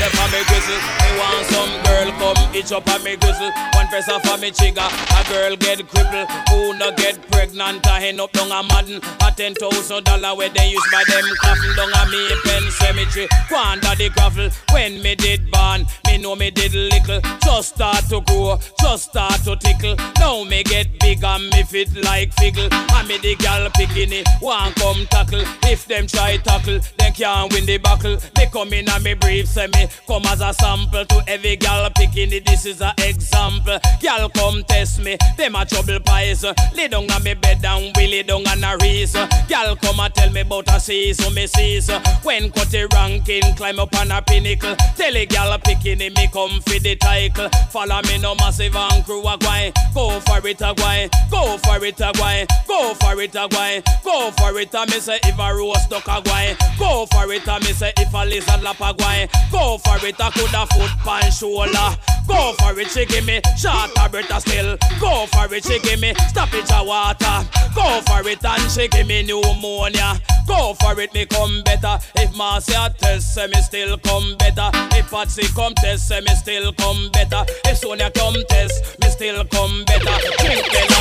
there for me gristle. Me want some girl come itch up on me gristle. One press off of me trigger, a girl get crippled. Who no get pregnant, I end up down a madden. A $10,000 where they use by them coffin down a me pen cemetery. Quanda the gravel, when me did born, me know me did little. Just start to grow, just start to tickle. Now me get big and me fit like figgle. And me the gal picking it, one come tackle. If them try tackle, then can't win the battle. Me come in and me brief, say me come as a sample to every gal picking it. This is a example. Gal come test me, them a trouble pies. Lay down on me bed and willy down on a reese. Gal come and tell me about a season, me sees. When cut the ranking, climb up on a pinnacle. Tell a gal picking it, me come for the title. Follow me no massive and crew a guy. Go for it a guy, go for it a guy, go for it a guy, go for it a me say if a roast duck a guy. Go for it a me say if a lizard lap a guy. Go for it a coulda foot pan shoulder. Go for it, she give me short a breath a still. Go for it, she give me stoppage a water. Go for it and she give me pneumonia. Go for it, me come better. If Marcia test, say me still come better. If Patsy come test, say me still come better. If Sonia come test, me still come better. Drink